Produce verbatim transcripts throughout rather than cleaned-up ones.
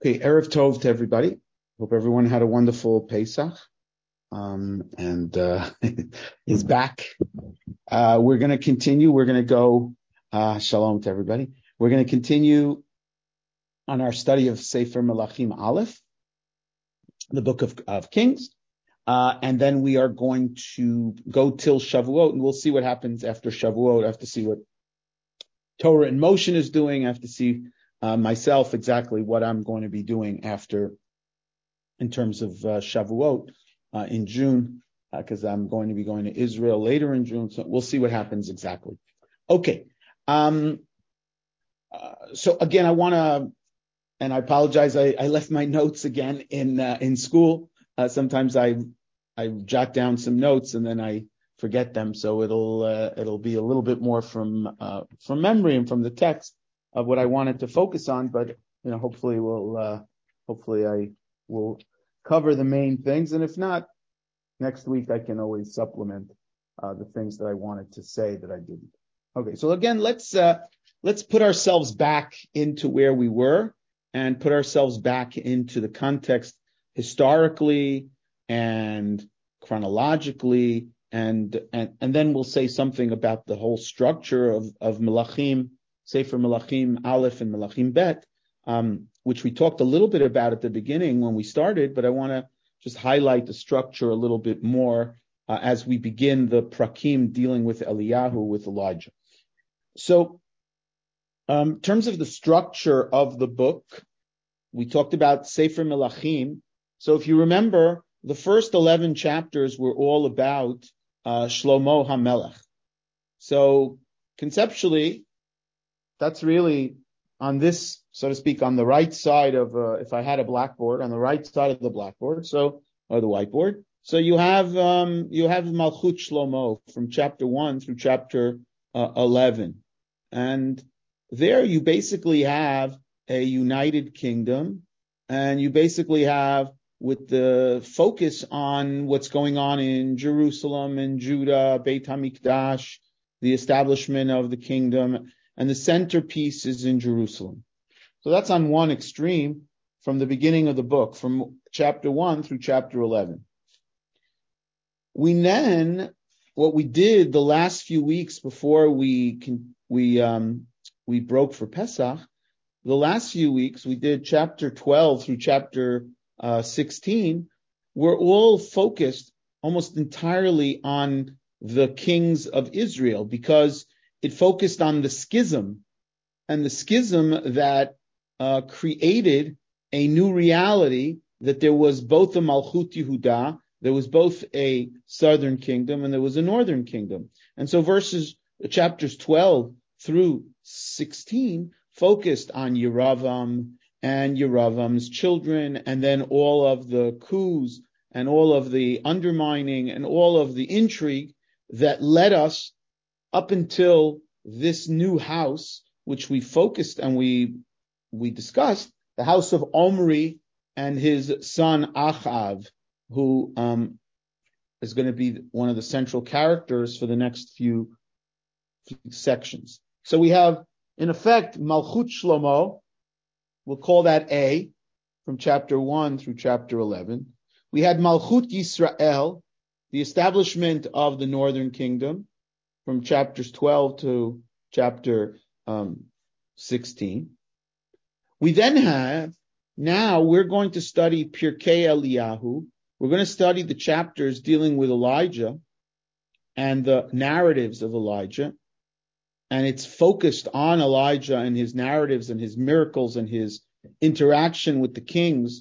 Okay, Erev Tov to everybody. Hope everyone had a wonderful Pesach um, and uh, is back. Uh, we're going to continue. We're going to go, uh, shalom to everybody. We're going to continue on our study of Sefer Melachim Aleph, the book of, of Kings. Uh, and then we are going to go till Shavuot, and we'll see what happens after Shavuot. I have to see what Torah in Motion is doing. I have to see Uh, myself exactly what I'm going to be doing after in terms of uh, Shavuot uh, in June, because uh, I'm going to be going to Israel later in June. So we'll see what happens exactly. Okay. Um, uh, so again, I want to, and I apologize, I, I left my notes again in uh, in school. Uh, sometimes I I jot down some notes and then I forget them, so it'll uh, it'll be a little bit more from uh, from memory and from the text of what I wanted to focus on, but you know, hopefully we'll, uh, hopefully I will cover the main things, and if not, next week I can always supplement uh, the things that I wanted to say that I didn't. Okay, so again, let's uh, let's put ourselves back into where we were and put ourselves back into the context historically and chronologically, and and and then we'll say something about the whole structure of of Melachim. Sefer Melachim Aleph and Melachim Bet, um, which we talked a little bit about at the beginning when we started, but I want to just highlight the structure a little bit more uh, as we begin the prakim dealing with Eliyahu, with Elijah. So, um, in terms of the structure of the book, we talked about Sefer Melachim. So if you remember, the first eleven chapters were all about uh, Shlomo HaMelech. So conceptually, that's really on this, so to speak, on the right side of, uh, if I had a blackboard, on the right side of the blackboard, so, or the whiteboard. So you have, um, you have Malchut Shlomo from chapter one through chapter uh, eleven. And there you basically have a united kingdom, and you basically have, with the focus on what's going on in Jerusalem and Judah, Beit HaMikdash, the establishment of the kingdom, and the centerpiece is in Jerusalem. So that's on one extreme from the beginning of the book, from chapter one through chapter eleven. We then, what we did the last few weeks before we can, we um, we broke for Pesach, the last few weeks we did chapter twelve through chapter uh, sixteen. We're all focused almost entirely on the kings of Israel, because it focused on the schism, and the schism that uh, created a new reality, that there was both a Malchut Yehuda, there was both a southern kingdom, and there was a northern kingdom. And so verses, chapters twelve through sixteen focused on Yeravam and Yeravam's children, and then all of the coups and all of the undermining and all of the intrigue that led us up until this new house, which we focused and we we discussed, the house of Omri and his son Achav, who um, is going to be one of the central characters for the next few, few sections. So we have, in effect, Malchut Shlomo. We'll call that A, from chapter one through chapter eleven. We had Malchut Yisrael, the establishment of the northern kingdom, from chapters twelve to chapter um, sixteen. We then have, now we're going to study Pirkei Eliyahu. We're going to study the chapters dealing with Elijah and the narratives of Elijah. And it's focused on Elijah and his narratives and his miracles and his interaction with the kings,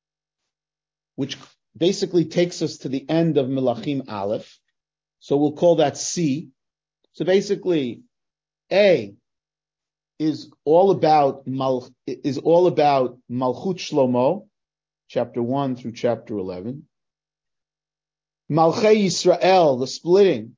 which basically takes us to the end of Melachim Aleph. So we'll call that C. So basically, A is all about Mal, is all about Malchut Shlomo, chapter one through chapter eleven. Malchei Yisrael, the splitting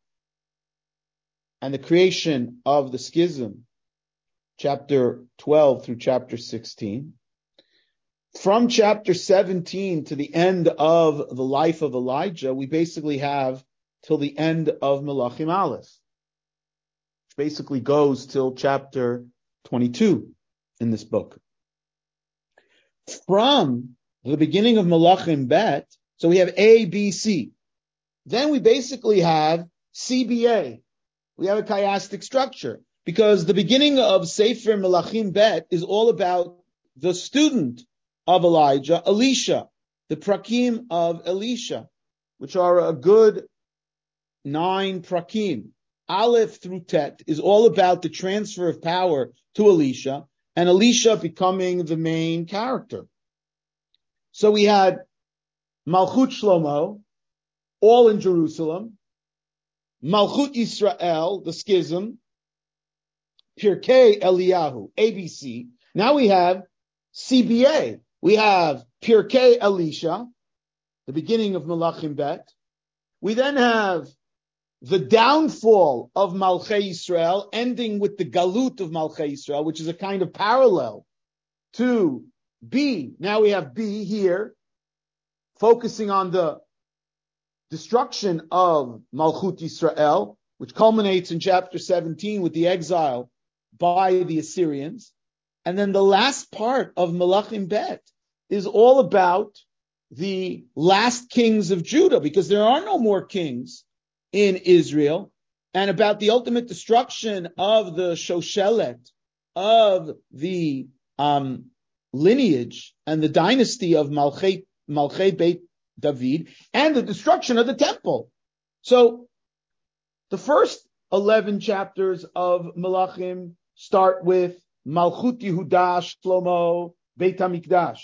and the creation of the schism, chapter twelve through chapter sixteen. From chapter seventeen to the end of the life of Elijah, we basically have till the end of Melachim Aleph, which basically goes till chapter twenty-two in this book. from the beginning of Malachim Bet, so we have A, B, C. Then we basically have C B A. We have a chiastic structure because the beginning of Sefer Malachim Bet is all about the student of Elijah, Elisha, the prakim of Elisha, which are a good nine prakim. Aleph through Tet is all about the transfer of power to Elisha, and Elisha becoming the main character. So we had Malchut Shlomo, all in Jerusalem, Malchut Yisrael, the schism, Pirkei Eliyahu, A B C. Now we have C B A. We have Pirkei Elisha, the beginning of Malachim Bet. We then have the downfall of Malchei Yisrael, ending with the Galut of Malchei Yisrael, which is a kind of parallel to B. Now we have B here, focusing on the destruction of Malchut Yisrael, which culminates in chapter seventeen with the exile by the Assyrians. And then the last part of Malachim Bet is all about the last kings of Judah, because there are no more kings in Israel, and about the ultimate destruction of the Shoshelet, of the um, lineage and the dynasty of Malchei, Malchei Beit David, and the destruction of the temple. So the first eleven chapters of Malachim start with Malchut Yehuda, Shlomo, Beit HaMikdash.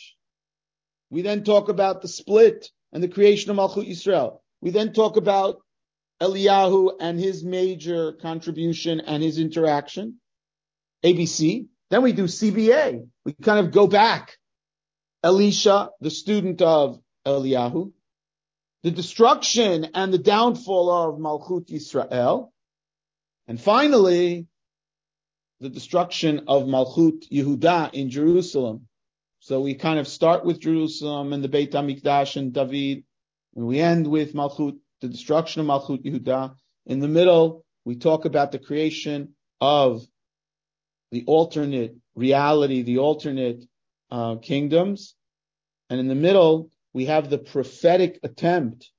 We then talk about the split and the creation of Malchut Yisrael. We then talk about Eliyahu and his major contribution and his interaction, A B C. Then we do C B A. We kind of go back. Elisha, the student of Eliyahu, the destruction and the downfall of Malchut Yisrael, and finally, the destruction of Malchut Yehuda in Jerusalem. So we kind of start with Jerusalem and the Beit HaMikdash and David, and we end with Malchut, the destruction of Malchut Yehuda. In the middle, we talk about the creation of the alternate reality, the alternate uh, kingdoms. And in the middle, we have the prophetic attempt,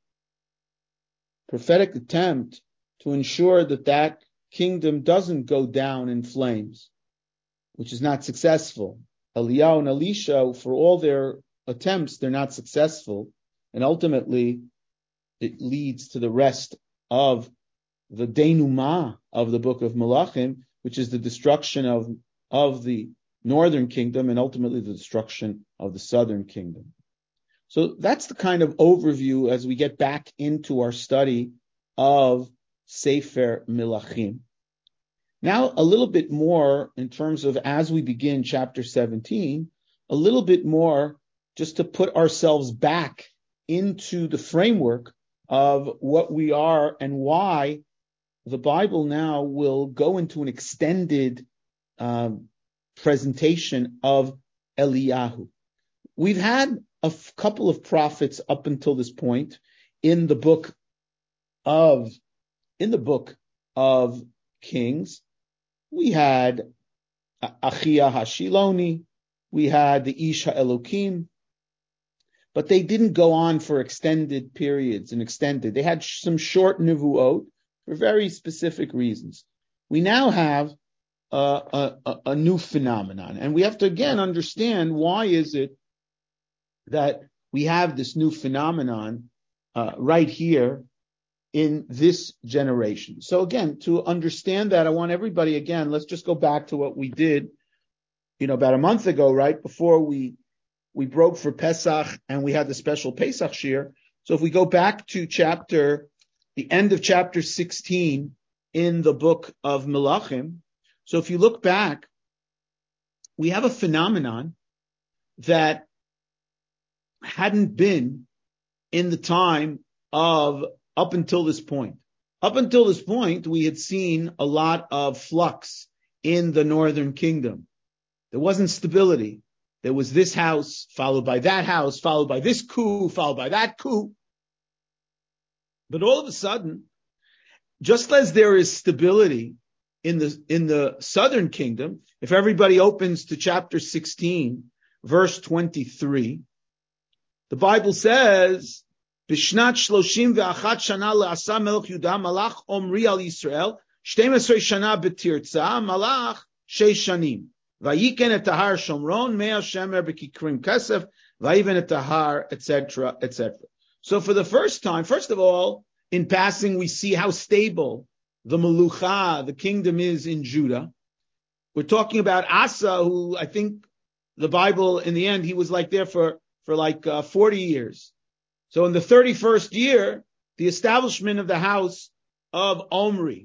prophetic attempt to ensure that that kingdom doesn't go down in flames, which is not successful. Eliyahu and Elisha, for all their attempts, they're not successful. And ultimately, it leads to the rest of the denouement of the book of Malachim, which is the destruction of, of the northern kingdom and ultimately the destruction of the southern kingdom. So that's the kind of overview as we get back into our study of Sefer Melachim. Now, a little bit more in terms of as we begin chapter seventeen, a little bit more just to put ourselves back into the framework of what we are and why the Bible now will go into an extended um, presentation of Eliyahu. We've had a f- couple of prophets up until this point in the book of in the book of Kings. We had Achia Hashiloni, we had the Ish HaElokim, but they didn't go on for extended periods and extended. They had some short nivuot for very specific reasons. We now have uh, a, a new phenomenon, and we have to again understand why is it that we have this new phenomenon uh, right here in this generation. So again, to understand that, I want everybody, again, let's just go back to what we did, you know, about a month ago, right before we we broke for Pesach and we had the special Pesach shir. So if we go back to chapter, the end of chapter sixteen in the book of Melachim, so if you look back, we have a phenomenon that hadn't been in the time of up until this point. Up until this point, we had seen a lot of flux in the northern kingdom. There wasn't stability. There was this house, followed by that house, followed by this coup, followed by that coup. But all of a sudden, just as there is stability in the, in the southern kingdom, if everybody opens to chapter sixteen, verse twenty-three, the Bible says, Bishnat shloshim ve'achat shana le'asa melech Yudah malach Omri al Yisrael, shtem esrei shana b'tirtza, malach sheish shanim. Vayiken et tahar Shomron, mea shemer b'kikrim kesef, vayiven et tahar, et cetera, et cetera. So for the first time, first of all, in passing, we see how stable the Melucha, the kingdom, is in Judah. We're talking about Asa, who I think the Bible, in the end, he was like there for, for like uh, forty years. So in the thirty-first year, the establishment of the house of Omri.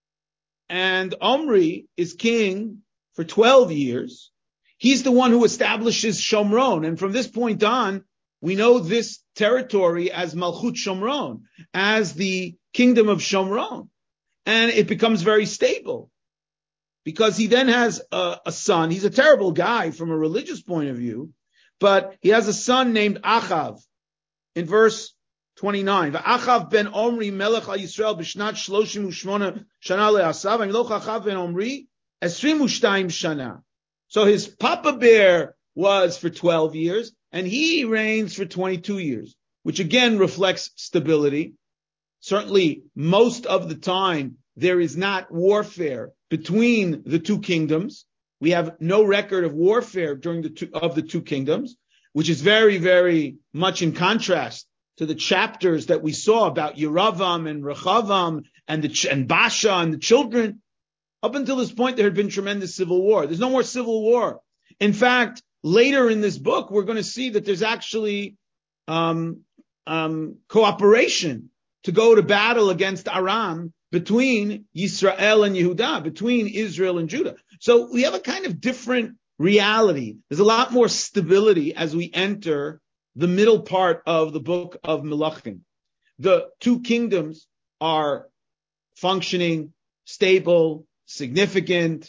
And Omri is king for twelve years. He's the one who establishes Shomron. And from this point on, we know this territory as Malchut Shomron, as the kingdom of Shomron. And it becomes very stable because he then has a, a son. He's a terrible guy from a religious point of view, but he has a son named Achav. In verse twenty-nine, Achav ben Omri melech al Yisrael b'shnat shloshim u'shmona shana le'asav, v'imloch Achav ben Omri esrim u'shtayim shana. So his papa bear was for twelve years, and he reigns for twenty-two years, which again reflects stability. Certainly, most of the time, there is not warfare between the two kingdoms. We have no record of warfare during the two, of the two kingdoms, which is very, very much in contrast to the chapters that we saw about Yeravam and Rechavam and the and Basha and the children. Up until this point, there had been tremendous civil war. There's no more civil war. In fact, later in this book, we're going to see that there's actually um, um, cooperation to go to battle against Aram between Yisrael and Yehudah, between Israel and Judah. So we have a kind of different reality. There's a lot more stability as we enter the middle part of the book of Melachim. The two kingdoms are functioning, stable, significant.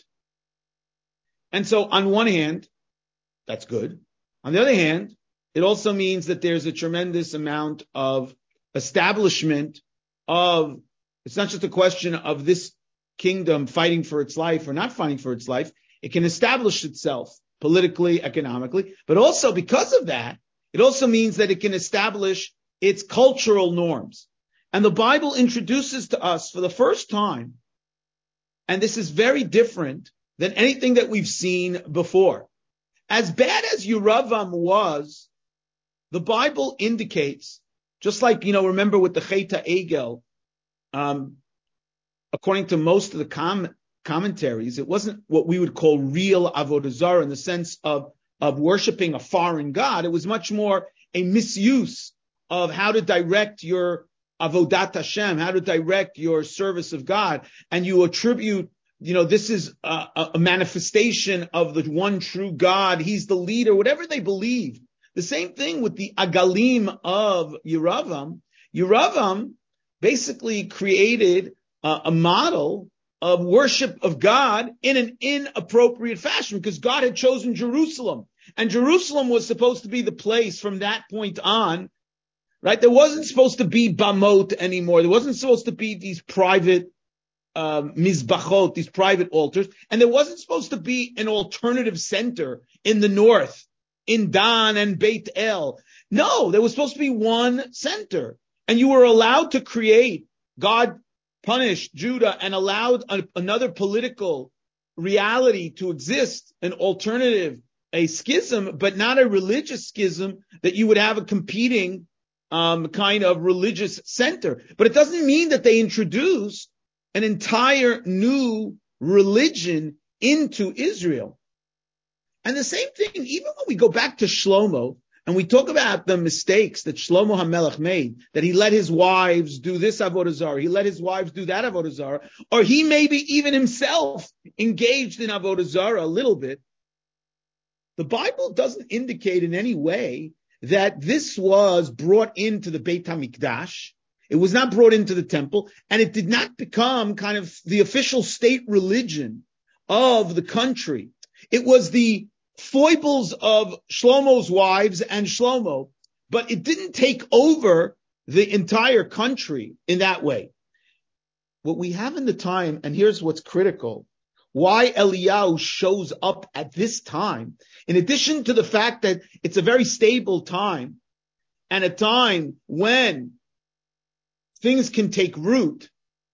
And so on one hand, that's good. On the other hand, it also means that there's a tremendous amount of establishment of, it's not just a question of this kingdom fighting for its life or not fighting for its life. It can establish itself politically, economically, but also because of that, it also means that it can establish its cultural norms. And the Bible introduces to us for the first time, and this is very different than anything that we've seen before. As bad as Yeravam was, the Bible indicates, just like, you know, remember with the Chet HaEgel, um, according to most of the com- commentaries, it wasn't what we would call real Avodah Zarah in the sense of, of worshiping a foreign god. It was much more a misuse of how to direct your Avodat Hashem, how to direct your service of God. And you attribute, you know, this is a, a manifestation of the one true God. He's the leader, whatever they believe. The same thing with the Agalim of Yeravam. Yeravam basically created uh, a model of worship of God in an inappropriate fashion because God had chosen Jerusalem. And Jerusalem was supposed to be the place from that point on, right? There wasn't supposed to be Bamot anymore. There wasn't supposed to be these private um, Mizbachot, these private altars. And there wasn't supposed to be an alternative center in the north, in Dan and Beit El. No, there was supposed to be one center. And you were allowed to create, God punished Judah and allowed a, another political reality to exist, an alternative, a schism, but not a religious schism that you would have a competing um, kind of religious center. But it doesn't mean that they introduced an entire new religion into Israel. And the same thing, even when we go back to Shlomo, and we talk about the mistakes that Shlomo HaMelech made, that he let his wives do this Avodah Zarah, he let his wives do that Avodah Zarah, or he maybe even himself engaged in Avodah Zarah a little bit. The Bible doesn't indicate in any way that this was brought into the Beit HaMikdash. It was not brought into the temple, and it did not become kind of the official state religion of the country. It was the foibles of Shlomo's wives and Shlomo, but it didn't take over the entire country in that way. What we have in the time, and here's what's critical, why Eliyahu shows up at this time, in addition to the fact that it's a very stable time and a time when things can take root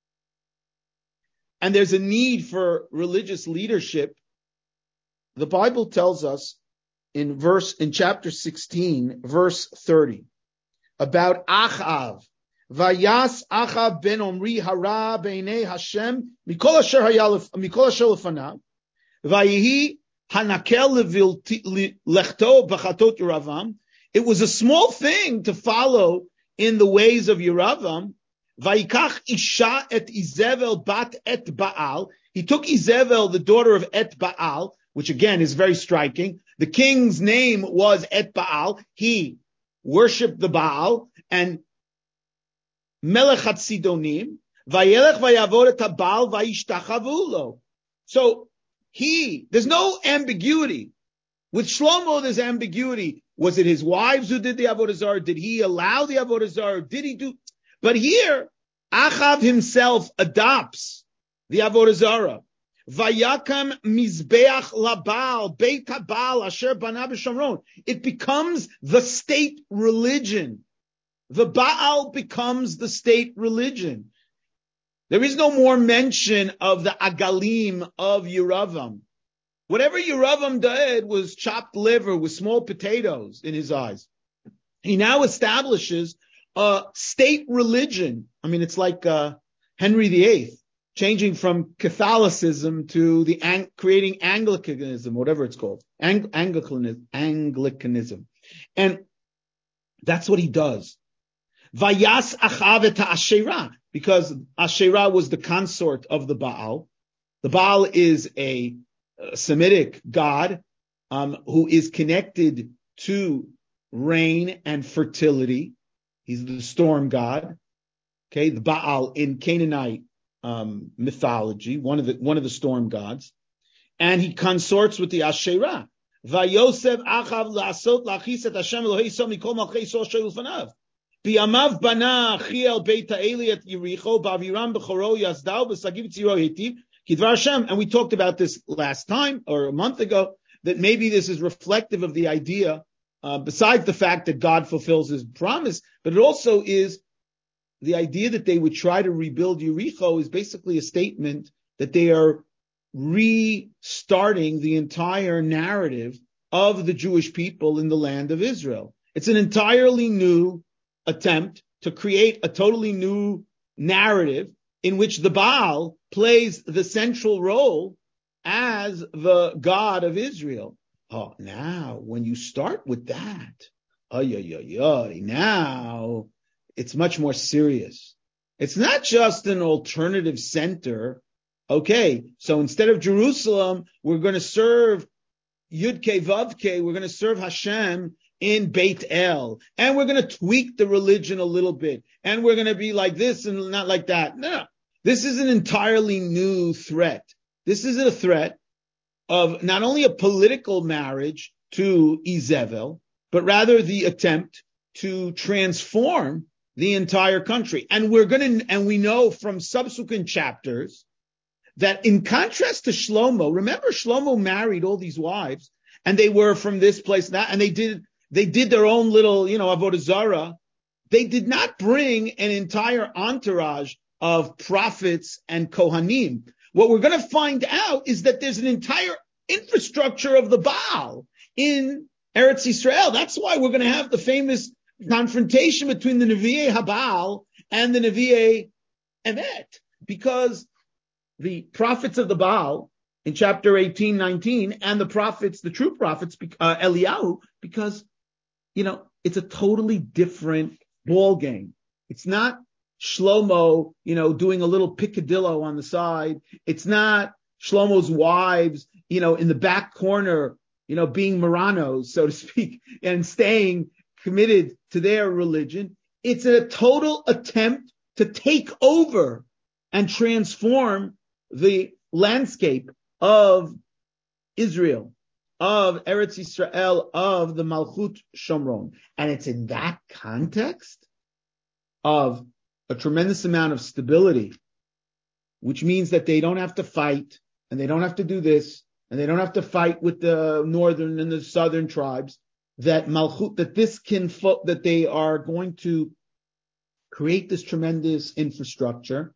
and there's a need for religious leadership, the Bible tells us in verse, in chapter sixteen, verse thirty, about Achav. Vayas Achav ben Omri hara beinei Hashem mikol asher hayalef mikol asher lefanav vayihi hanakel lechto b'chatot Yeravam. It was a small thing to follow in the ways of Yeravam. Vayikach isha et Izevel bat et Baal. He took Izevel, the daughter of Et Baal, which again is very striking. The king's name was Et Baal. He worshipped the Baal, and Melech HaTzidonim, Vayelech Vayavod et Baal Vayishtachavu lo. So he, there's no ambiguity. With Shlomo, there's ambiguity. Was it his wives who did the Avodah Zarah? Did he allow the Avodah Zarah? Did he do? But here, Achav himself adopts the Avodah Zarah. Vayakam mizbeach labal beit habal asher bana b'Shomron. It becomes the state religion. The Baal becomes the state religion. There is no more mention of the Agalim of Yeravam. Whatever Yeravam did was chopped liver with small potatoes in his eyes. He now establishes a state religion. I mean, it's like uh, Henry the Eighth changing from Catholicism to the Ang- creating Anglicanism, whatever it's called, Ang- Anglicanism, Anglicanism, and that's what he does. Vayas Achav et Asherah, because Asherah was the consort of the Baal. The Baal is a, a Semitic god um, who is connected to rain and fertility. He's the storm god. Okay, the Baal in Canaanite um, mythology, one of the one of the storm gods, and he consorts with the Asherah. Vayosef Achav la'asot la'achis et Hashem Elohei Yisrael mikol malchei Yisrael asher lefanav. Bi'amav bana Achiel beit ha'eli et Yericho ba'aviram b'choro yazdau b'sagiv tziro hetiv kidvar Hashem. And we talked about this last time or a month ago, that maybe this is reflective of the idea, uh, besides the fact that God fulfills his promise, but it also is the idea that they would try to rebuild Yericho is basically a statement that they are restarting the entire narrative of the Jewish people in the land of Israel. It's an entirely new attempt to create a totally new narrative in which the Baal plays the central role as the God of Israel. Oh, now when you start with that, ay, ay, ay, ay, now it's much more serious. It's not just an alternative center. Okay, so instead of Jerusalem, we're going to serve Yud-Kei Vav-Kei, we're going to serve Hashem in Beit El, and we're going to tweak the religion a little bit, and we're going to be like this and not like that. No, this is an entirely new threat. This is a threat of not only a political marriage to Izevel, but rather the attempt to transform the entire country. And we're going to, and we know from subsequent chapters that in contrast to Shlomo, remember Shlomo married all these wives, and they were from this place, that, and they did, they did their own little, you know, Avodah Zarah. They did not bring an entire entourage of prophets and Kohanim. What we're going to find out is that there's an entire infrastructure of the Baal in Eretz Yisrael. That's why we're going to have the famous confrontation between the Nevi'ei Habal and the Nevi'ei Emet, because the prophets of the Baal in chapter eighteen, nineteen, and the prophets, the true prophets, uh, Eliyahu, because, you know, it's a totally different ball game. It's not Shlomo, you know, doing a little picadillo on the side. It's not Shlomo's wives, you know, in the back corner, you know, being Maranos, so to speak, and staying committed to their religion. It's a total attempt to take over and transform the landscape of Israel, of Eretz Yisrael, of the Malchut Shomron. And it's in that context of a tremendous amount of stability, which means that they don't have to fight and they don't have to do this, and they don't have to fight with the northern and the southern tribes, that Malchut, that this can, fo- that they are going to create this tremendous infrastructure,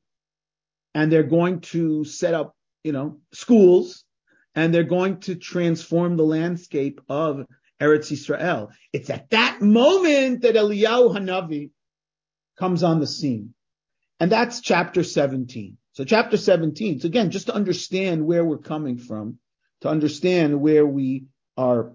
and they're going to set up, you know, schools, and they're going to transform the landscape of Eretz Yisrael. It's at that moment that Eliyahu Hanavi comes on the scene. And that's chapter seventeen. So chapter seventeen, so again, just to understand where we're coming from, to understand where we are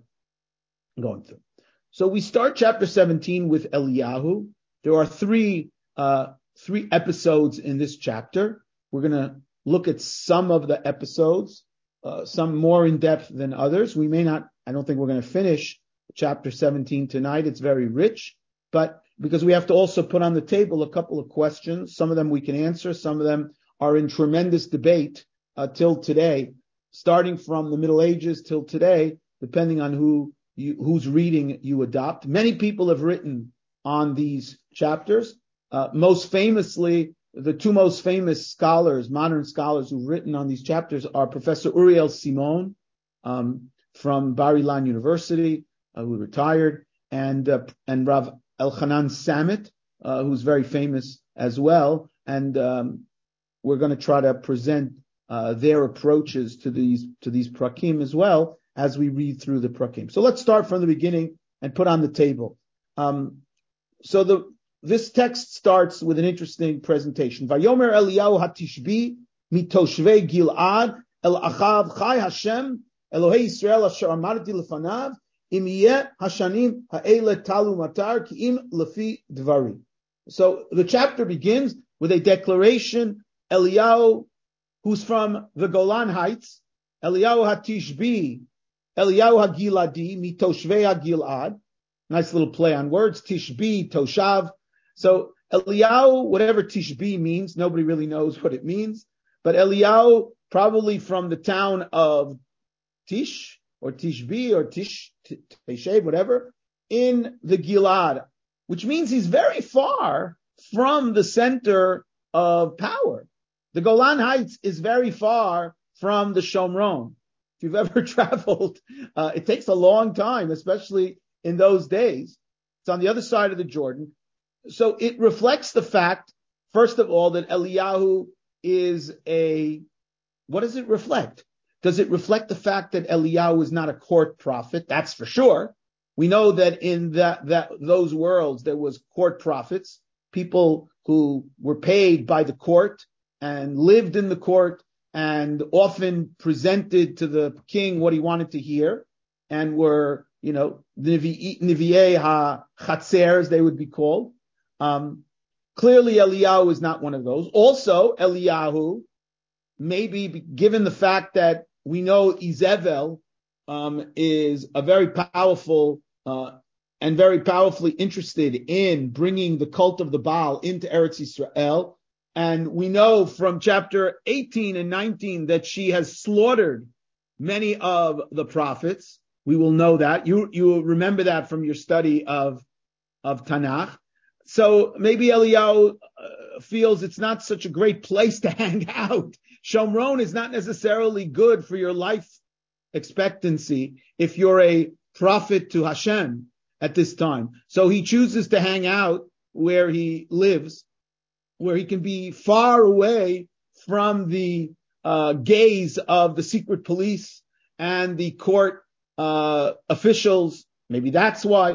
going through. So we start chapter seventeen with Eliyahu. There are three, uh, three episodes in this chapter. We're going to look at some of the episodes, uh, some more in depth than others. We may not, I don't think we're going to finish chapter seventeen tonight. It's very rich, but because we have to also put on the table a couple of questions. Some of them we can answer. Some of them are in tremendous debate uh, till today, starting from the Middle Ages till today, depending on who you, whose reading you adopt. Many people have written on these chapters. Uh, most famously, the two most famous scholars, modern scholars who've written on these chapters are Professor Uriel Simon um, from Bar Ilan University, uh, who retired, and uh, and Rav Elchanan Samet, uh, who's very famous as well. And um, we're going to try to present uh, their approaches to these to these prakim as well as we read through the prakim. So let's start from the beginning and put on the table. Um, so the this text starts with an interesting presentation. Vayomer Eliyahu Hatishbi mitoshvei Gilad el Achav Chai Hashem Elohei Yisrael asher amarti lefanav im yeh hashanim ha'ele talu matar ki im lefi dvari. So the chapter begins with a declaration. Eliyahu, who's from the Golan Heights, Eliyahu Hatishbi, Eliyahu Hagiladi, mitoshvei Hagilad. Nice little play on words. Tishbi, Toshav. So Eliyahu, whatever Tishbi means, nobody really knows what it means. But Eliyahu, probably from the town of Tish, or Tishbi, or Tish, Teshev, whatever, in the Gilad, which means he's very far from the center of power. The Golan Heights is very far from the Shomron. If you've ever traveled, uh, it takes a long time, especially in those days. It's on the other side of the Jordan. So it reflects the fact, first of all, that Eliyahu is a, what does it reflect? Does it reflect the fact that Eliyahu is not a court prophet? That's for sure. We know that in that, that those worlds, there was court prophets, people who were paid by the court and lived in the court and often presented to the king what he wanted to hear, and were, you know, Nivi'ei ha-Chatzer, as they would be called. Um, clearly Eliyahu is not one of those. Also, Eliyahu, maybe given the fact that we know Izebel um, is a very powerful uh, and very powerfully interested in bringing the cult of the Baal into Eretz Yisrael. And we know from chapter eighteen and nineteen that she has slaughtered many of the prophets. We will know that. You you will remember that from your study of, of Tanakh. So maybe Eliyahu uh, feels it's not such a great place to hang out. Shomron is not necessarily good for your life expectancy if you're a prophet to Hashem at this time. So he chooses to hang out where he lives, where he can be far away from the uh, gaze of the secret police and the court uh, officials. Maybe that's why.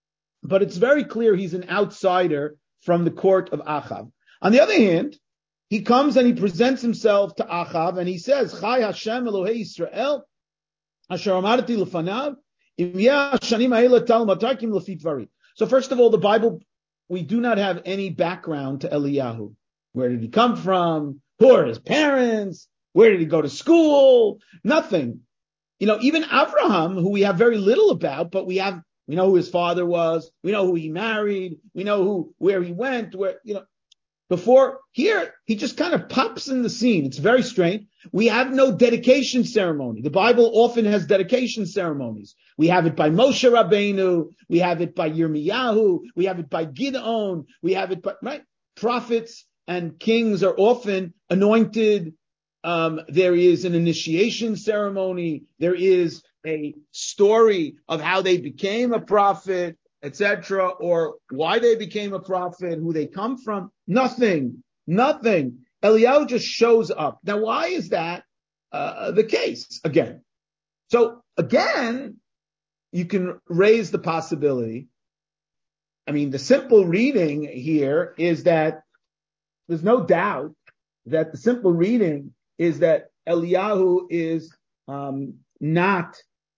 But it's very clear he's an outsider from the court of Achav. On the other hand, he comes and he presents himself to Achav and he says, Chai Hashem Elohei Yisrael, Asher amarti lefanav, im yeh hashanim ha'ele tal matar ki im lefi dvari. So first of all, the Bible, we do not have any background to Eliyahu. Where did he come from? Who are his parents? Where did he go to school? Nothing. You know, even Abraham, who we have very little about, but we have, we know who his father was. We know who he married. We know who, where he went, where, you know, before here, he just kind of pops in the scene. It's very strange. We have no dedication ceremony. The Bible often has dedication ceremonies. We have it by Moshe Rabbeinu. We have it by Yirmiyahu. We have it by Gideon. We have it by, right? Prophets and kings are often anointed um, there is an initiation ceremony. There is a story of how they became a prophet, et cetera, or why they became a prophet, who they come from. Nothing, nothing. Eliyahu just shows up. Now, why is that uh, the case? Again, so again, you can raise the possibility. I mean, the simple reading here is that there's no doubt that the simple reading is that Eliyahu is um, not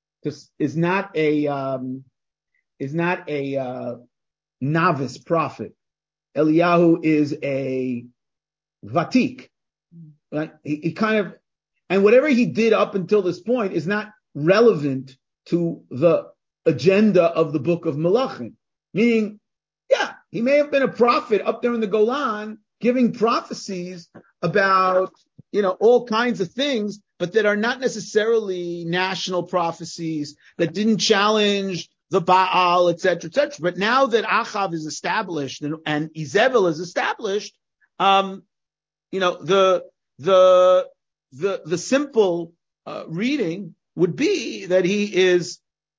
is not a um, is not a uh, novice prophet. Eliyahu is a vatik. Right? He, he kind of, and whatever he did up until this point is not relevant to the agenda of the book of Malachim. Meaning, yeah, he may have been a prophet up there in the Golan, giving prophecies about, you know, all kinds of things, but that are not necessarily national prophecies, that didn't challenge the Baal, et cetera, et cetera. But now that Achav is established and, and Izebel is established, um, you know, the the the the simple uh, reading would be that he is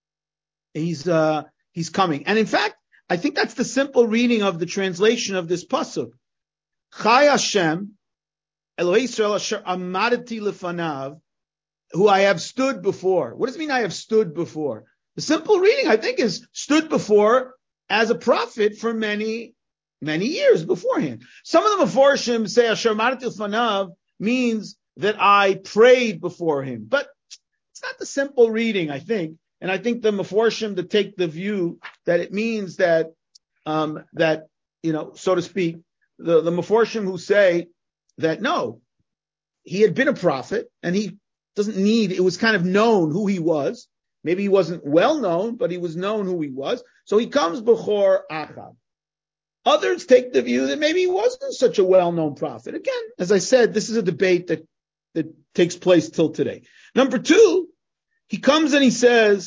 he's uh, he's coming. And in fact, I think that's the simple reading of the translation of this pasuk. Chai Hashem, Elohei Yisrael asher amadati lefanav, who I have stood before. What does it mean I have stood before? The simple reading, I think, is stood before as a prophet for many, many years beforehand. Some of the Meforshim say asher amadati lefanav means that I prayed before him. But it's not the simple reading, I think. And I think the Meforshim to take the view that it means that, um, that, you know, so to speak, the, the Meforshim who say that no, he had been a prophet and he doesn't need, it was kind of known who he was. Maybe he wasn't well known, but he was known who he was. So he comes before Achav. Others take the view that maybe he wasn't such a well-known prophet. Again, as I said, this is a debate that, that takes place till today. Number two, he comes and he says,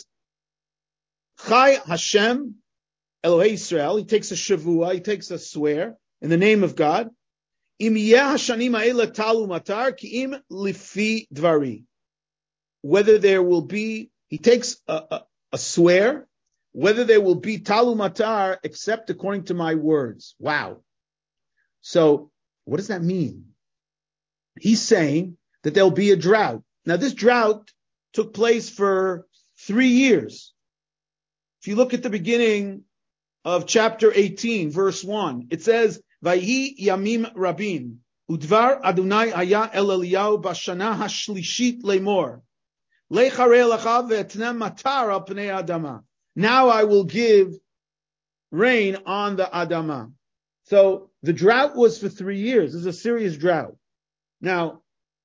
Chai Hashem, Elohei Yisrael. He takes a shavua, he takes a swear in the name of God. Im yeh hashanim ha'ela talu matar ki im lifi dvari. Whether there will be, he takes a, a, a swear, whether there will be talu matar except according to my words. Wow. So what does that mean? He's saying that there'll be a drought. Now this drought took place for three years. If you look at the beginning of chapter eighteen, verse one, it says, Vayhi yamim rabin, udvar Adonai haya el Eliyahu bashana hashlishit lemor, lecharei lecha ve'etnem matar al pnei adama. Now I will give rain on the adama. So the drought was for three years. This is a serious drought. Now,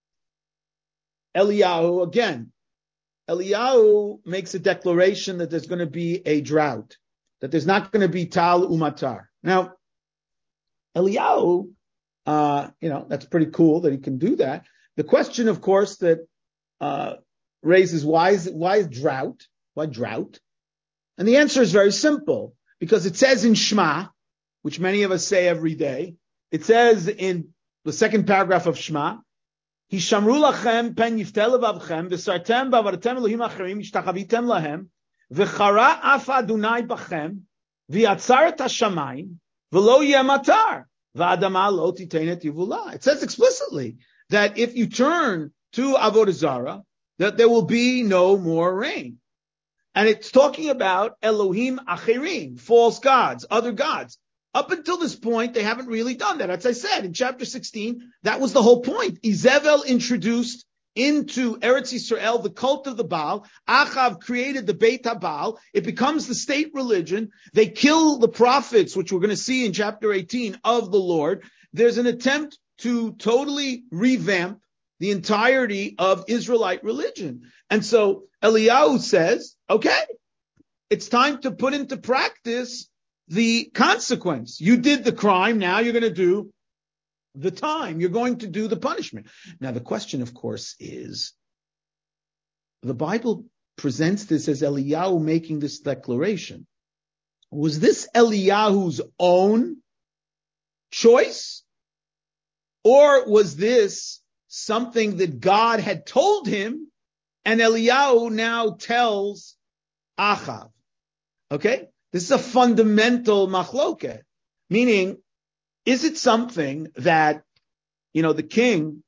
Eliyahu, again, Eliyahu makes a declaration that there's going to be a drought, that there's not going to be tal umatar. Now, Eliyahu, uh, you know, that's pretty cool that he can do that. The question, of course, that uh, raises why is why is drought? Why drought? And the answer is very simple, because it says in Shema, which many of us say every day, it says in the second paragraph of Shema, Hishamru lachem pen yiftel levavchem v'sartem b'avartem Elohim acherim yishtachavitem lahem v'chara af Adonai bachem v'yatzaret hashamayim v'lo yeh matar v'adama lo titenet yivula. It says explicitly that if you turn to Avodah Zarah, that there will be no more rain. And it's talking about Elohim acherim, false gods, other gods. Up until this point, they haven't really done that. As I said, in chapter sixteen, that was the whole point. Izebel introduced into Eretz Yisrael the cult of the Baal. Achav created the Beit HaBaal. It becomes the state religion. They kill the prophets, which we're going to see in chapter eighteen, of the Lord. There's an attempt to totally revamp the entirety of Israelite religion. And so Eliyahu says, okay, it's time to put into practice the consequence. You did the crime, now you're going to do the time. You're going to do the punishment. Now the question, of course, is, the Bible presents this as Eliyahu making this declaration. Was this Eliyahu's own choice? Or was this something that God had told him, and Eliyahu now tells Achav. Okay? This is a fundamental machloket, meaning, is it something that, you know, the king,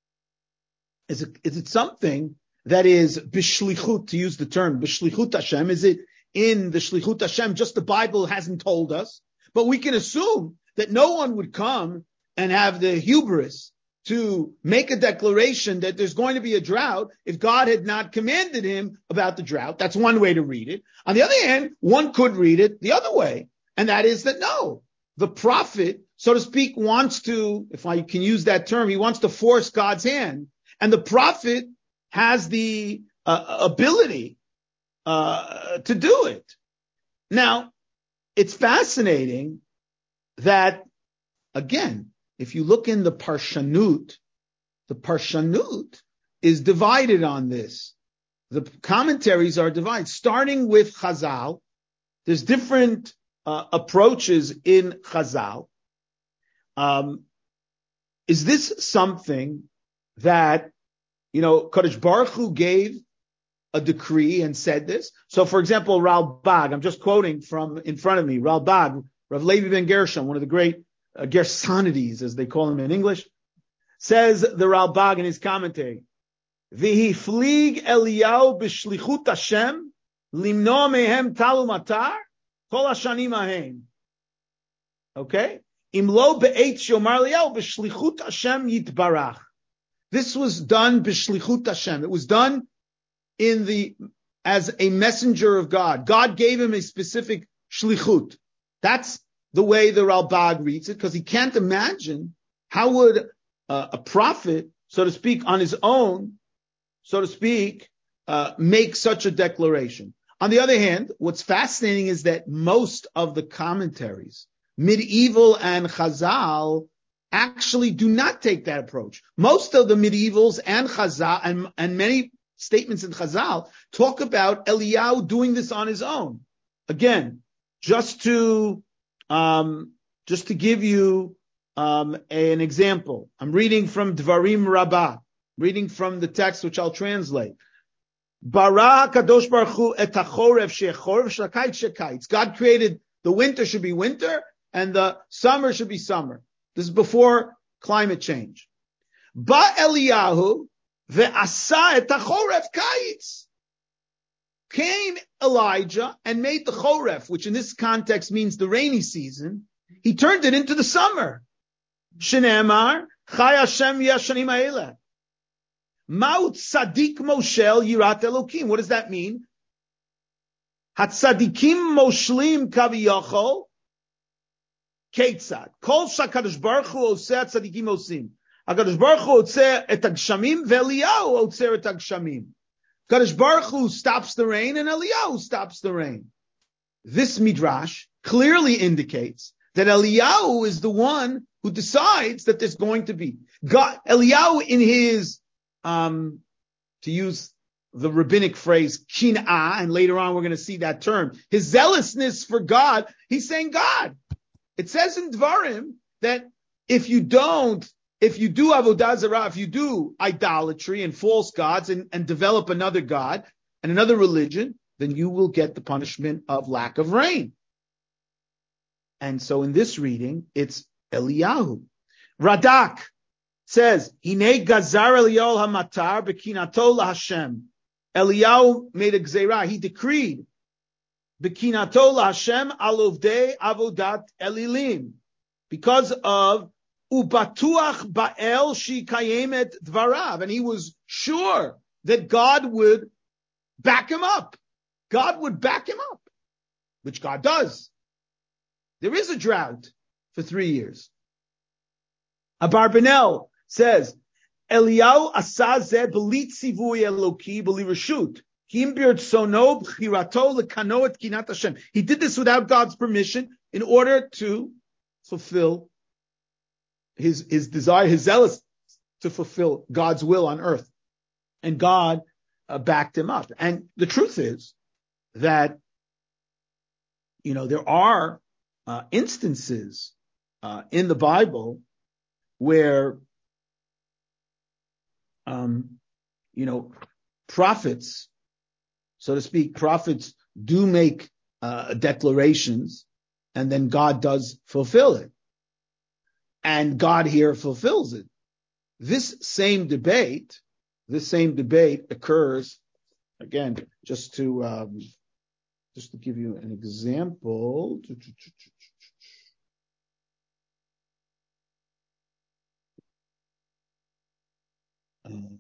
is it, is it something that is bishlichut, to use the term, bishlichut Hashem? Is it in the shlichut Hashem? Just the Bible hasn't told us, but we can assume that no one would come and have the hubris to make a declaration that there's going to be a drought if God had not commanded him about the drought. That's one way to read it. On the other hand, one could read it the other way, and that is that no, the prophet, so to speak, wants to, if I can use that term, he wants to force God's hand, and the prophet has the uh, ability uh, to do it. Now, it's fascinating that, again, if you look in the Parshanut, the Parshanut is divided on this. The commentaries are divided, starting with Chazal. There's different uh, approaches in Chazal. Um, is this something that, you know, Kadosh Baruch Hu gave a decree and said this? So, for example, Ralbag, I'm just quoting from in front of me, Ralbag, Rav Levi ben Gershon, one of the great uh, Gersonides, as they call him in English, says the Ralbag in his commentary, V'hi flig Eliyahu b'shlichut Hashem limno mehem talu matar kol hashanim ahem. Okay? Im lo be'et shomar Eliyahu b'shlichut Hashem yitbarach. This was done b'shlichut Hashem. It was done in the, as a messenger of God. God gave him a specific shlichut. That's the way the Ralbag reads it, because he can't imagine how would uh, a prophet, so to speak, on his own, so to speak, uh, make such a declaration. On the other hand, what's fascinating is that most of the commentaries, medieval and Chazal, actually do not take that approach. Most of the medievals and Chazal, and, and many statements in Chazal, talk about Eliyahu doing this on his own. Again, just to um, just to give you um, an example, I'm reading from Dvarim Rabbah, reading from the text which I'll translate. Bara Kadosh Baruch Hu et hachoref she'choref sh'akait she'kait. God created the winter should be winter and the summer should be summer. This is before climate change. Ba Eliyahu ve'asa et hachoref kaitz. Came Elijah and made the choref, which in this context means the rainy season. He turned it into the summer. Shneimar Chai Hashem yashanim ha'eleh. Ma'ut tzadik moshel yirat Elokim. What does that mean? Hatzadikim moshlim kaviyachol keitzad. Kol shakadosh baruch hu oseh tzadikim osim. HaKadosh Baruch Hu oseh et hagshamim ve'Eliyahu oseh et hagshamim. Kadosh Baruch Hu stops the rain and Eliyahu stops the rain. This midrash clearly indicates that Eliyahu is the one who decides that there's going to be. God, Eliyahu in his, um, to use the rabbinic phrase, kin'ah, and later on we're going to see that term, his zealousness for God, he's saying, God, it says in Dvarim that if you don't, if you do avodah zarah, if you do idolatry and false gods and, and develop another god and another religion, then you will get the punishment of lack of rain. And so in this reading, it's Eliyahu. Radak says, Hine gazar Eliyahu hamatar bekinato laHashem. Eliyahu made a gzeirah. He decreed bekinato laHashem alovdei avodat elilim, because of Ubatuach ba'el shi kayemet dvarav, and he was sure that God would back him up. God would back him up, which God does. There is a drought for three years. Abarbanel says, Eliyahu asazeh belit sivui eloki beli reshut. Kim birtsono b'chirato lekano et kinat Hashem. He did this without God's permission in order to fulfill his, his desire, his zealous to fulfill God's will on earth. And God uh, backed him up. And the truth is that, you know, there are uh, instances uh, in the Bible where um, you know, prophets, so to speak, prophets do make uh, declarations, and then God does fulfill it. And God here fulfills it. This same debate, this same debate occurs, again, just to um, just to give you an example. Um,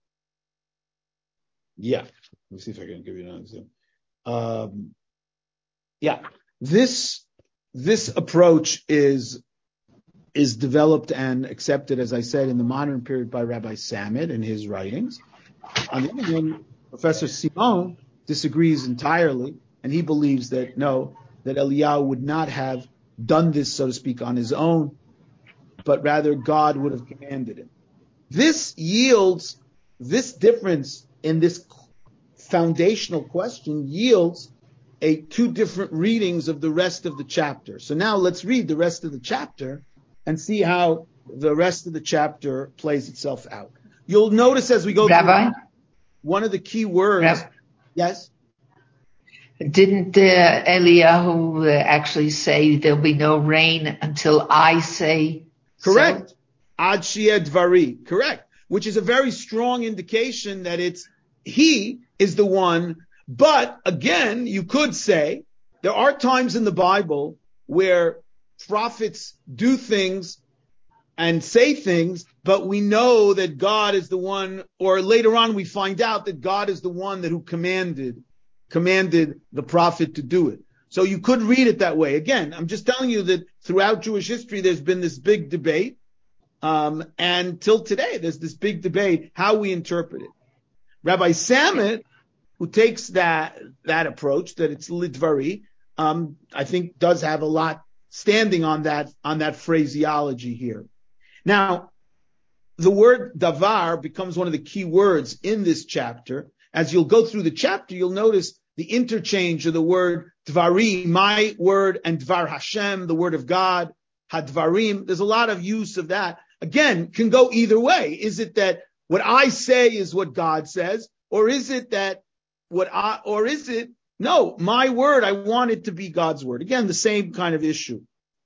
yeah, let me see if I can give you an example. Um, yeah, this this approach is is developed and accepted, as I said, in the modern period by Rabbi Samit in his writings. On the other hand, Professor Simon disagrees entirely, and he believes that no, that Eliyahu would not have done this, so to speak, on his own, but rather God would have commanded him. This yields, this difference in this foundational question yields a two different readings of the rest of the chapter. So now let's read the rest of the chapter and see how the rest of the chapter plays itself out. You'll notice as we go Rabbi? through, one of the key words, Rabbi? yes? Didn't uh, Eliyahu uh, actually say there'll be no rain until I say Correct. so? Ad Shia Dvari, correct. Which is a very strong indication that it's, he is the one. But again, you could say, there are times in the Bible where prophets do things and say things, but we know that God is the one, or later on we find out that God is the one that who commanded, commanded the prophet to do it. So you could read it that way. Again, I'm just telling you that throughout Jewish history, there's been this big debate. Um, and till today, there's this big debate how we interpret it. Rabbi Samit, who takes that, that approach, that it's lidvari, um, I think does have a lot standing on that, on that phraseology here. Now, the word davar becomes one of the key words in this chapter. As you'll go through the chapter, you'll notice the interchange of the word dvari, my word, and dvar Hashem, the word of God, hadvarim. There's a lot of use of that. Again, can go either way. Is it that what I say is what God says, or is it that what I, or is it, no, my word, I want it to be God's word. Again, the same kind of issue.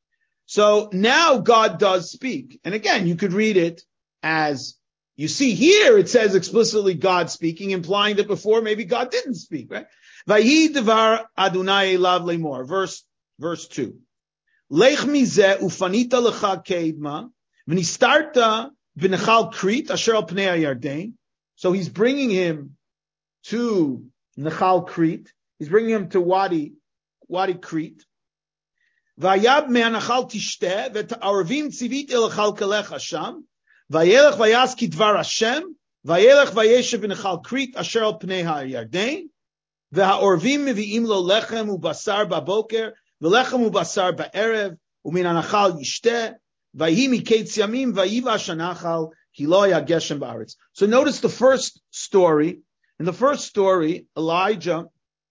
So now God does speak. And again, you could read it as, you see here, it says explicitly God speaking, implying that before maybe God didn't speak, right? Vayi devar Adonai elav lemor. Verse, verse two. Lech mizeh ufanita lecha keidma, v'nistarta b'nechal Crete, asher al pnei hayarden. So he's bringing him to Nechal Crete. He's bringing him to Wadi, Wadi Crete. Vayab me'anachal tishteh, v'ta'arvim tzivit elachal kelecha sham, vayelech vayas ki dvar Hashem, vayelech vayeshev b'nechal Crete, asher al pnei hayarden, v'ha'orvim mevi'im lo lechem u'basar ba'boker, v'lechem u'basar ba'erev, u'min anachal yishteh, vayhi miketz yamim, vayivash anachal, ki lo haya geshem ba'aretz. So notice the first story. In the first story, Elijah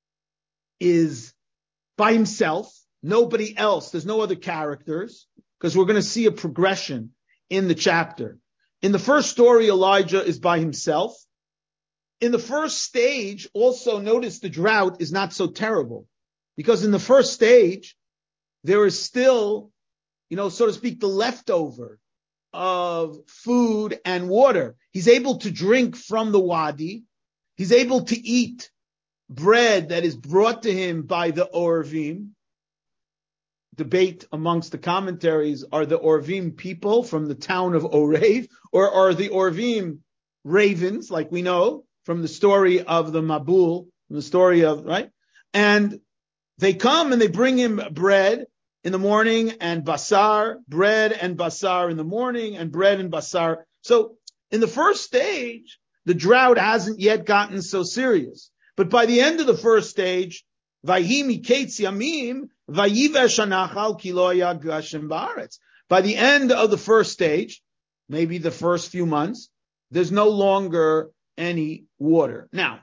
is by himself, nobody else. There's no other characters, because we're going to see a progression in the chapter. In the first story, Elijah is by himself. In the first stage, also notice the drought is not so terrible, because in the first stage, there is still, you know, so to speak, the leftover of food and water. He's able to drink from the wadi. He's able to eat bread that is brought to him by the Orvim. Debate amongst the commentaries, are the Orvim people from the town of Orev, or are the Orvim ravens, like we know from the story of the Mabul, from the story of, right? And they come and they bring him bread in the morning and basar, bread and basar in the morning and bread and basar. So in the first stage, the drought hasn't yet gotten so serious. But by the end of the first stage, Vayhi miketz yamim, vayivesh hanachal ki lo haya gashem ba'aretz. By the end of the first stage, maybe the first few months, there's no longer any water. Now,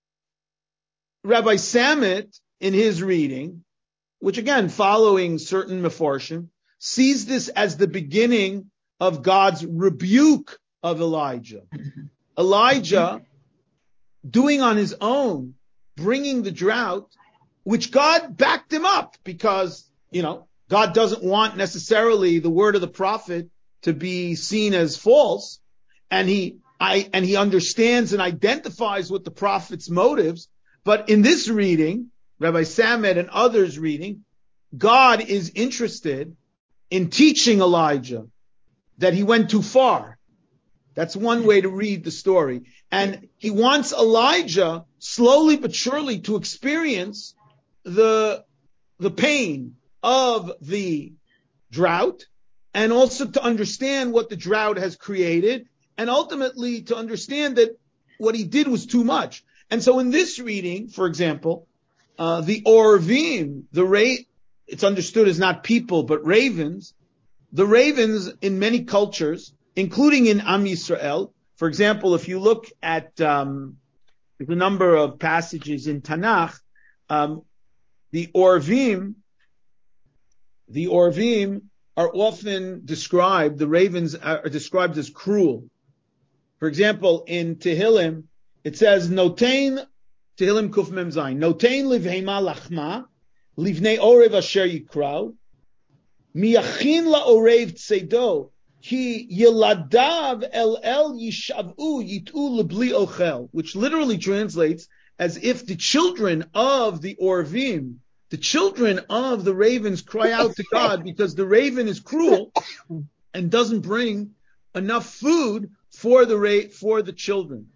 Rabbi Samit, in his reading, which again, following certain meforshim, sees this as the beginning of God's rebuke of Elijah. Elijah doing on his own, bringing the drought, which God backed him up because, you know, God doesn't want necessarily the word of the prophet to be seen as false. And he, I, and he understands and identifies with the prophet's motives. But in this reading, Rabbi Samet and others reading, God is interested in teaching Elijah that he went too far. That's one way to read the story. And he wants Elijah slowly but surely to experience the, the pain of the drought, and also to understand what the drought has created, and ultimately to understand that what he did was too much. And so in this reading, for example, uh, the Orvim, the ra- it's understood as not people, but ravens. The ravens in many cultures, including in Am Yisrael, for example, if you look at um, the number of passages in Tanakh, um, the Orvim, the Orvim are often described, the ravens are described as cruel. For example, in Tehillim, it says, Notain, Tehillim Kuf Mem Zayin, Notain livhema lachma, livnei orev asher yikrau, miyachin la'orev tsedo, ki yiladav el el yishavu yitu lebli ochel, which literally translates as if the children of the Orvim, the children of the ravens cry out to God because the raven is cruel and doesn't bring enough food for the ra- for the children.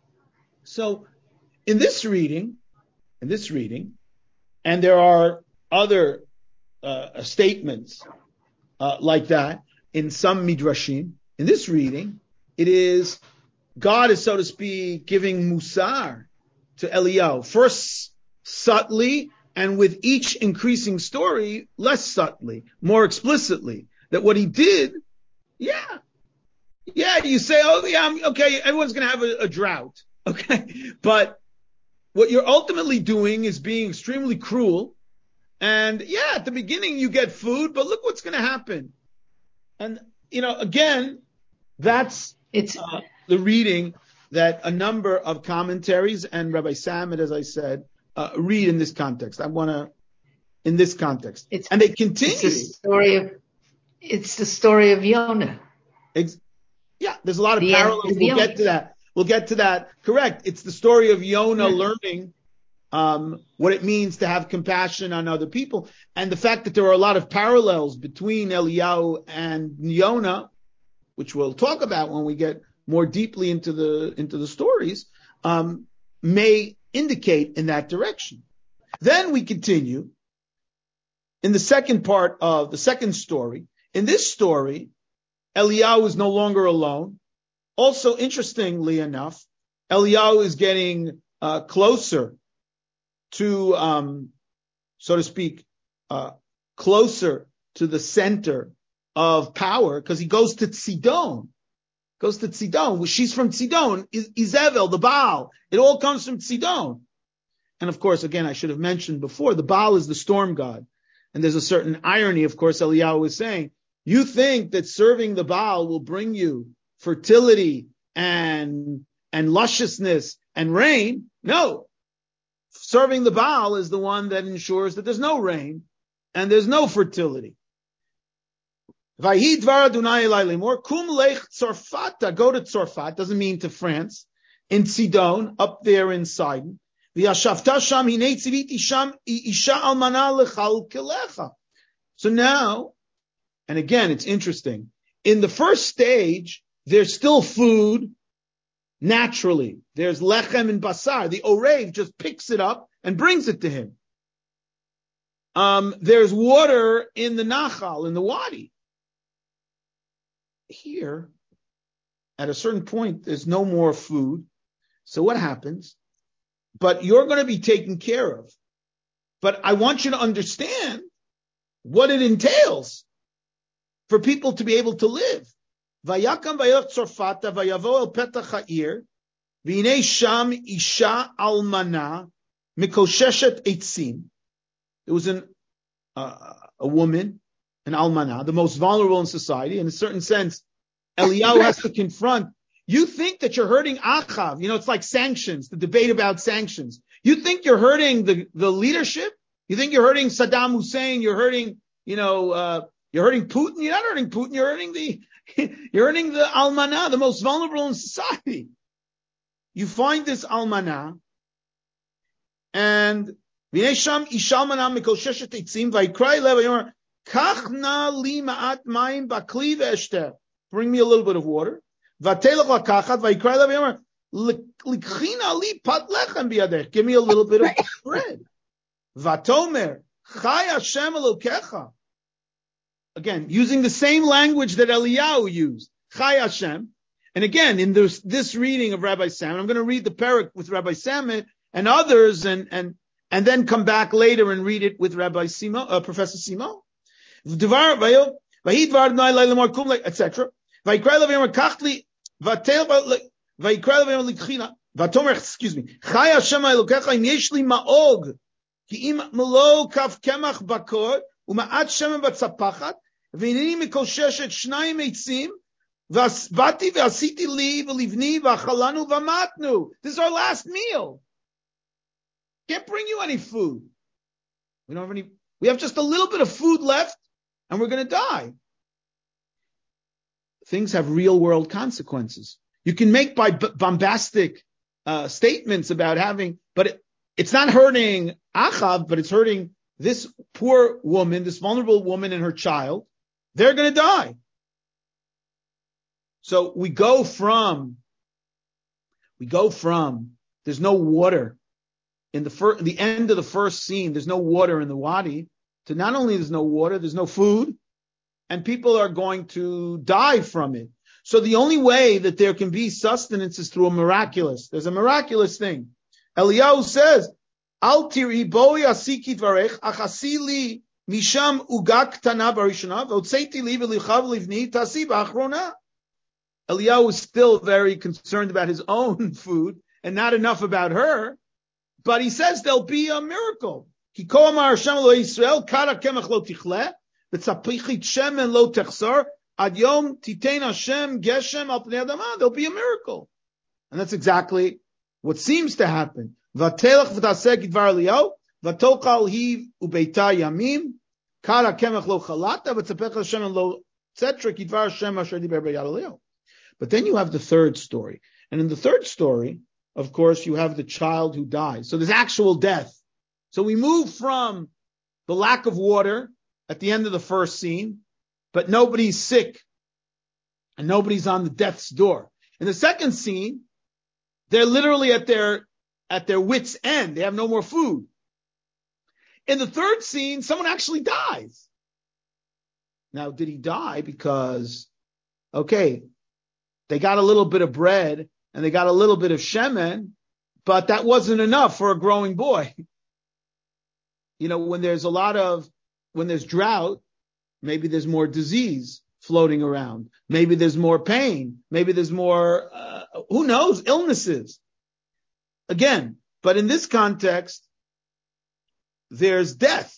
So in this reading, in this reading, and there are other uh, statements uh, like that in some midrashim, in this reading, it is God is, so to speak, giving musar to Eliyahu. First subtly, and with each increasing story, less subtly, more explicitly, that what he did, yeah, yeah, you say, oh, yeah, I'm, okay, everyone's going to have a, a drought, okay? But what you're ultimately doing is being extremely cruel. And yeah, at the beginning you get food, but look what's going to happen. And, you know, again, that's It's uh, the reading that a number of commentaries and Rabbi Samet, as I said, uh, read in this context. I want to, in this context. it's And they it's continue. the story of it's the story of Yonah. Ex- yeah, there's a lot of The end parallels. of We'll Yonah. get to that. We'll get to that. Correct. It's the story of Yonah learning um, what it means to have compassion on other people. And the fact that there are a lot of parallels between Eliyahu and Yonah, which we'll talk about when we get more deeply into the into the stories, um, may indicate in that direction. Then we continue in the second part of the second story. In this story, Eliyahu is no longer alone. Also, interestingly enough, Eliyahu is getting uh, closer to, um, so to speak, uh, closer to the center of power because he goes to Tzidon. Goes to Tzidon. She's from Tzidon. Izebel, the Baal. It all comes from Tzidon. And of course, again, I should have mentioned before, the Baal is the storm god. And there's a certain irony, of course, Eliyahu was saying, you think that serving the Baal will bring you fertility and, and lusciousness and rain? No. Serving the Baal is the one that ensures that there's no rain and there's no fertility. Vayhi dvar Adonai elai lemor, kum lech Tzorfata, go to Tzorfat, doesn't mean to France, in Sidon, up there in Sidon. V'yashavta sham hinei tziviti sham isha almana lechal kelecha. So now, and again, it's interesting, in the first stage, there's still food naturally. There's lechem and basar. The orev just picks it up and brings it to him. Um, there's water in the nachal, in the wadi. Here, at a certain point, there's no more food. So what happens? But you're going to be taken care of. But I want you to understand what it entails for people to be able to live. Vayakam vayach Tzorfata vayavo el petach ha'ir v'hinei sham isha almana mikosheshet eitzim. It was an, uh, a woman, an almana, the most vulnerable in society. In a certain sense, Eliyahu has to confront, You think that you're hurting Achav. You know, it's like sanctions, the debate about sanctions. You think you're hurting the, the leadership? You think you're hurting Saddam Hussein? You're hurting, you know, uh, you're hurting Putin? You're not hurting Putin. You're hurting the, you're hurting the Almanah, the most vulnerable in society. You find this Almanah, and V'nesham ishalmanah mikosheshet etzim vayikrai lev yomer kach na li ma'at mayim bakli ve'eshter. Bring me a little bit of water. Vatelach lakachat vayikrai lev yomer likchina li pat lechem biyadech. Give me a little bit of bread. Vatomer chai Hashem elokecha. Again, using the same language that Eliyahu used. Chai Hashem. And again, in this, this reading of Rabbi Salmon, I'm going to read the parak with Rabbi Salmon and others, and and and then come back later and read it with Rabbi Simo, uh, Professor Simo. et cetera. Excuse me. Chai Hashem Elokecha im yesh li ma'og ki im melo kaf kemach bakor u'ma'at shemen batzapachat v'inini mikosheshet shnayim eitzim v'asbati v'asiti li v'livni v'achalanu v'matnu. This is our last meal. Can't bring you any food. We don't have any. We have just a little bit of food left, and we're going to die. Things have real world consequences. You can make by b- bombastic uh, statements about having, but it, it's not hurting Achav, but it's hurting this poor woman, this vulnerable woman and her child. They're going to die. So we go from, we go from, there's no water. In the first, the end of the first scene, there's no water in the wadi, to not only there's no water, there's no food, and people are going to die from it. So the only way that there can be sustenance is through a miraculous. There's a miraculous thing. Eliyahu says, Al tiri boi asiki dvarech, achasi li misham ugak tana barishana, v'otzeiti li v'lichav livni tasi b'achrona. Eliyahu is still very concerned about his own food and not enough about her. But he says there'll be a miracle. There'll be a miracle. And that's exactly what seems to happen. But then you have the third story. And in the third story, of course, you have the child who dies. So there's actual death. So we move from the lack of water at the end of the first scene, but nobody's sick and nobody's on the death's door. In the second scene, they're literally at their, at their wit's end. They have no more food. In the third scene, someone actually dies. Now, did he die because, okay, they got a little bit of bread and they got a little bit of shemen, but that wasn't enough for a growing boy. You know, when there's a lot of, when there's drought, maybe there's more disease floating around. Maybe there's more pain. Maybe there's more, uh, who knows, illnesses. Again, but in this context, there's death.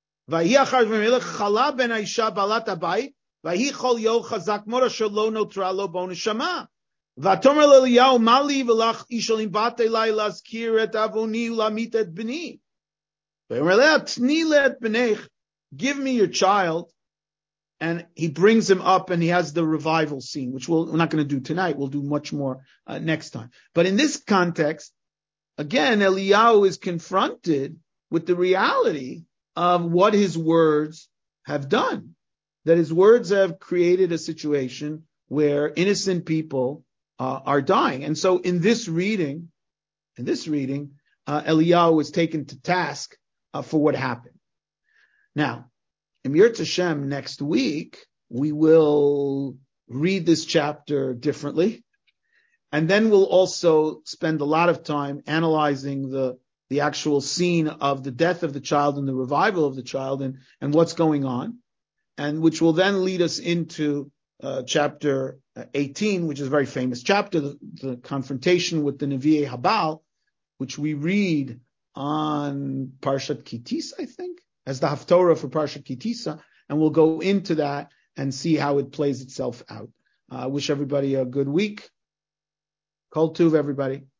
Vatomer Eliyahu mali v'lach isholim batei lai laskir et avoni ulamit et b'ni. V'yomer leah tni le et b'nech, give me your child, and he brings him up, and he has the revival scene, which we'll, we're not going to do tonight. We'll do much more uh, next time. But in this context, again, Eliyahu is confronted with the reality of what his words have done. That his words have created a situation where innocent people Uh, are dying. And so in this reading, in this reading, uh, Eliyahu was taken to task uh, for what happened. Now, in Yirtzeh Hashem next week, we will read this chapter differently. And then we'll also spend a lot of time analyzing the, the actual scene of the death of the child and the revival of the child and, and what's going on, and which will then lead us into uh, chapter eighteen, which is a very famous chapter, the, the confrontation with the Nevi'ei Habal, which we read on Parshat Kitisa, I think, as the Haftorah for Parshat Kitisa, and we'll go into that and see how it plays itself out. I uh, wish everybody a good week. Kol Tuv, everybody.